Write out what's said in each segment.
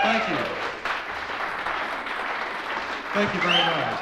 Thank you. Thank you very much.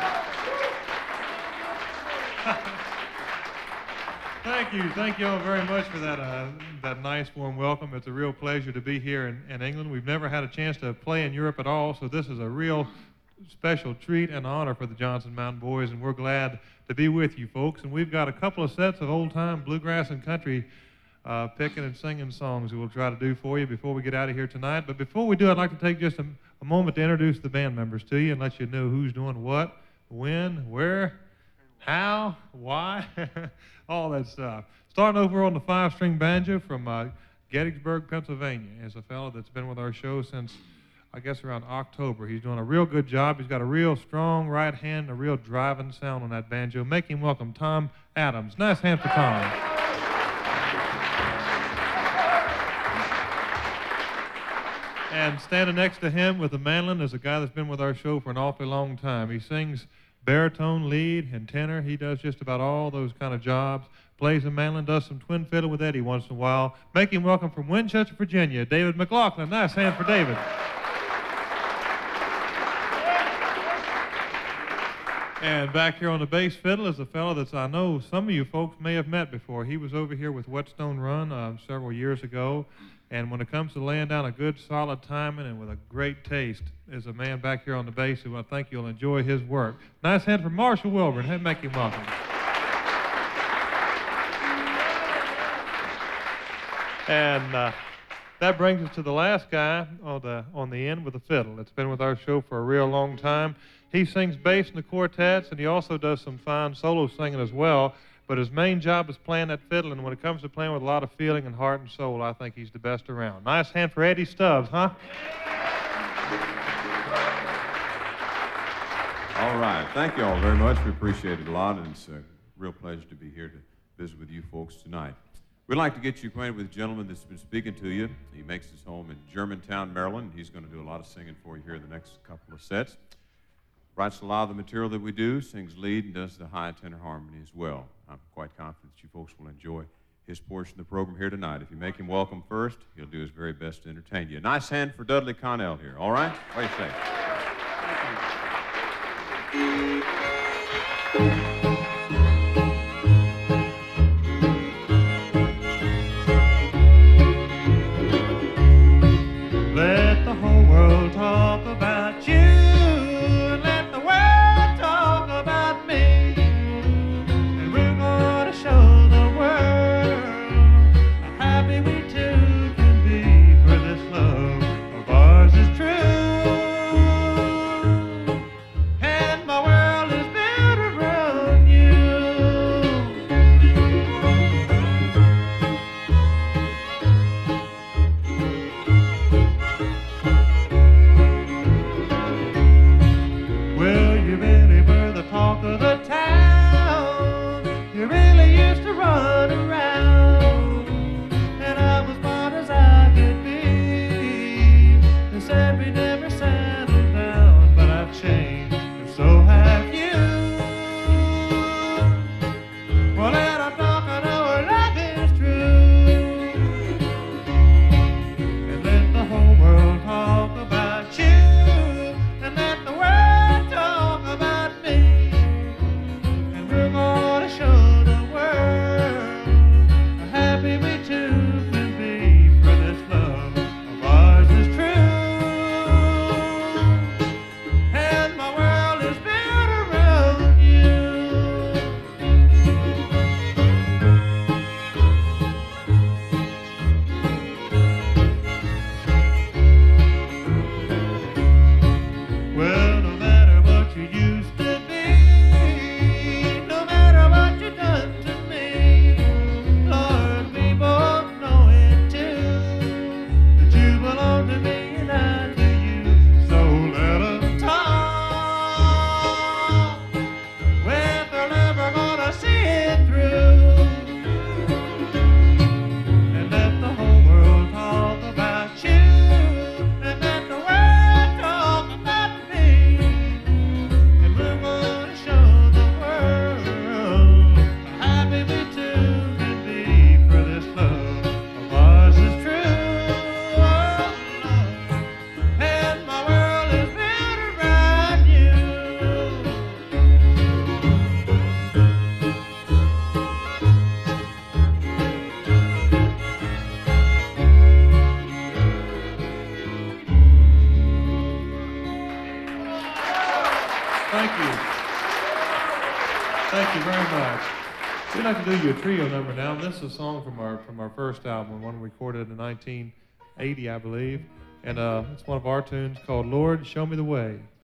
Thank you all very much for that nice warm welcome. It's a real pleasure to be here in England. We've never had a chance to play in Europe at all, so this is a real special treat and honor for the Johnson Mountain Boys, and we're glad to be with you folks. And we've got a couple of sets of old-time bluegrass and country picking and singing songs that we'll try to do for you before we get out of here tonight. But before we do, I'd like to take just a moment to introduce the band members to you and let you know who's doing what, when, where, how, why, all that stuff. Starting over on the 5-string banjo from Gettysburg, Pennsylvania, is a fellow that's been with our show since, I guess, around October. He's doing a real good job. He's got a real strong right hand and a real driving sound on that banjo. Make him welcome Tom Adams. Nice hand for Tom. And standing next to him with the mandolin is a guy that's been with our show for an awfully long time. He sings baritone, lead, and tenor. He does just about all those kind of jobs. Plays the mandolin, does some twin fiddle with Eddie once in a while. Make him welcome from Winchester, Virginia, David McLaughlin. Nice hand for David. And back here on the bass fiddle is a fellow that I know some of you folks may have met before. He was over here with Whetstone Run several years ago. And when it comes to laying down a good, solid timing and with a great taste, is a man back here on the bass who I think you'll enjoy his work. Nice hand for Marshall Wilburn. Make him welcome. And that brings us to the last guy on the end with the fiddle. That's been with our show for a real long time. He sings bass in the quartets, and he also does some fine solo singing as well. But his main job is playing that fiddle, and when it comes to playing with a lot of feeling and heart and soul, I think he's the best around. Nice hand for Eddie Stubbs, huh? All right. Thank you all very much. We appreciate it a lot, and it's a real pleasure to be here to visit with you folks tonight. We'd like to get you acquainted with a gentleman that's been speaking to you. He makes his home in Germantown, Maryland. He's going to do a lot of singing for you here in the next couple of sets. Writes a lot of the material that we do, sings lead, and does the high tenor harmony as well. I'm quite confident that you folks will enjoy his portion of the program here tonight. If you make him welcome first, he'll do his very best to entertain you. A nice hand for Dudley Connell here, all right? What do you say? Let the whole world talk about you. Let the world talk about me. And we're gonna show the world how happy we two can be. For this love of ours is true. And my world is built around Thank you. Thank you very much. We'd like to do you a trio number now. This is a song from our first album, one we recorded in 1980, I believe. And it's one of our tunes called Lord, Show Me the Way.